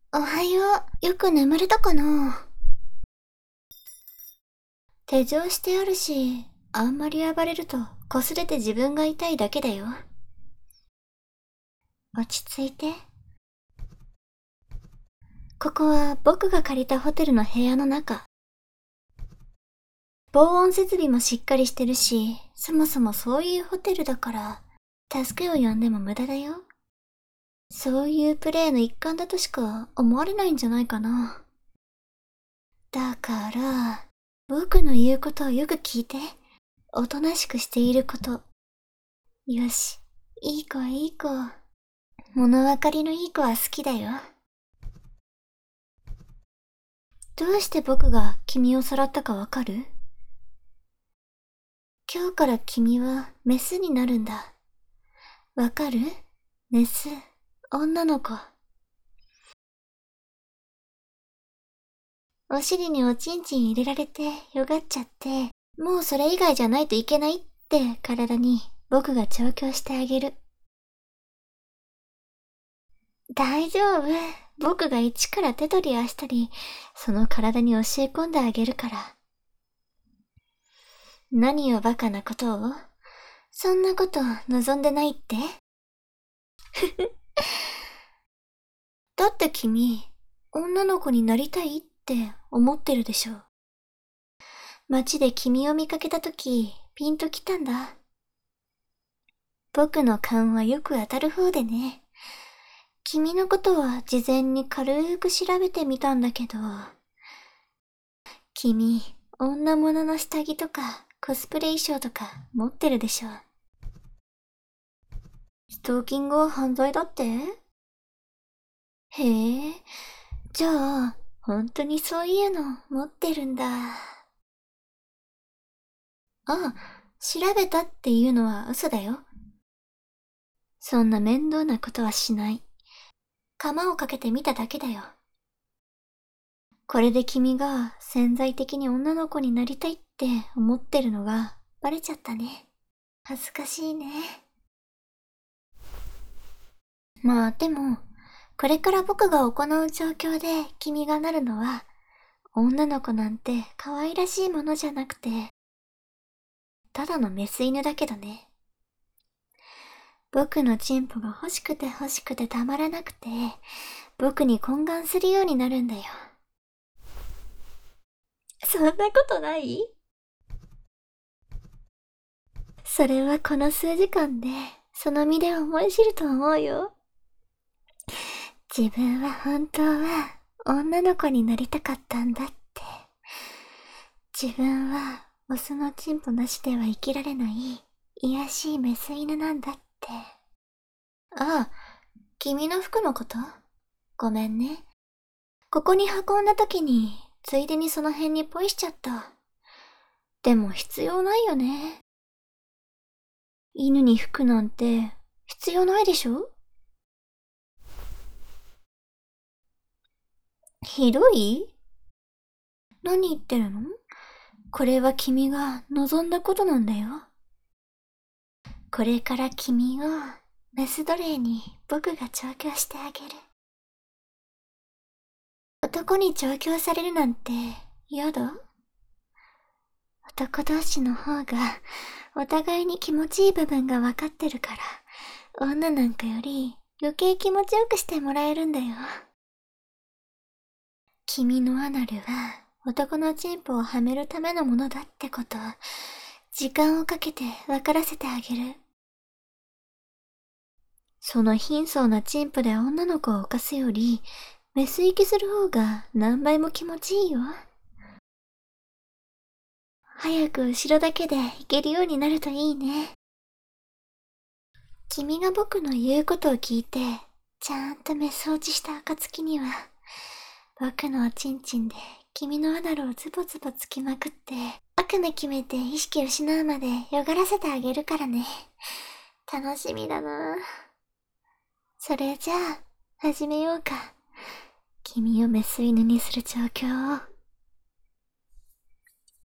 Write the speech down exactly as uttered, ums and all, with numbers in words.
おはよう。よく眠れたかな？手錠してあるし、あんまり暴れると擦れて自分が痛いだけだよ。落ち着いて。ここは僕が借りたホテルの部屋の中。防音設備もしっかりしてるし、そもそもそういうホテルだから、助けを呼んでも無駄だよ。そういうプレイの一環だとしか思われないんじゃないかな。だから、僕の言うことをよく聞いて。おとなしくしていること。よし、いい子いい子。物分かりのいい子は好きだよ。どうして僕が君をさらったかわかる？今日から君はメスになるんだ。わかる？メス、女の子。お尻におちんちん入れられてよがっちゃって、もうそれ以外じゃないといけないって体に僕が調教してあげる。大丈夫。僕が一から手取り足取り、その体に教え込んであげるから。何をバカなことを？そんなこと望んでないって？だって君、女の子になりたいって思ってるでしょ。街で君を見かけたとき、ピンときたんだ。僕の勘はよく当たる方でね。君のことは事前に軽く調べてみたんだけど、君、女物の下着とかコスプレ衣装とか持ってるでしょ。ストーキングは犯罪だって？へえ、じゃあ、本当にそういうの持ってるんだ。ああ、調べたっていうのは嘘だよ。そんな面倒なことはしない。釜をかけてみただけだよ。これで君が潜在的に女の子になりたいって思ってるのがバレちゃったね。恥ずかしいね。まあでも、これから僕が行う状況で君がなるのは、女の子なんて可愛らしいものじゃなくて、ただのメス犬だけどね。僕のチンポが欲しくて欲しくてたまらなくて、僕に懇願するようになるんだよ。そんなことない？それはこの数時間で、その身で思い知ると思うよ。自分は本当は女の子になりたかったんだって。自分はオスのチンポなしでは生きられない卑しいメス犬なんだって。ああ、君の服のこと？ごめんね。ここに運んだ時についでにその辺にポイしちゃった。でも必要ないよね。犬に服なんて必要ないでしょ？ひどい？何言ってるの？これは君が望んだことなんだよ。これから君をメス奴隷に僕が調教してあげる。男に調教されるなんて嫌だ？男同士の方がお互いに気持ちいい部分がわかってるから、女なんかより余計気持ちよくしてもらえるんだよ。君のアナルは男のチンポをはめるためのものだってことを時間をかけて分からせてあげる。その貧相なチンポで女の子を犯すよりメス行きする方が何倍も気持ちいいよ。早く後ろだけで行けるようになるといいね。君が僕の言うことを聞いてちゃんとメス落ちした暁には、僕のおちんちんで君のアナルをズボズボつきまくって、悪夢決めて意識失うまでよがらせてあげるからね。楽しみだな。それじゃあ、始めようか。君をメス犬にする状況を。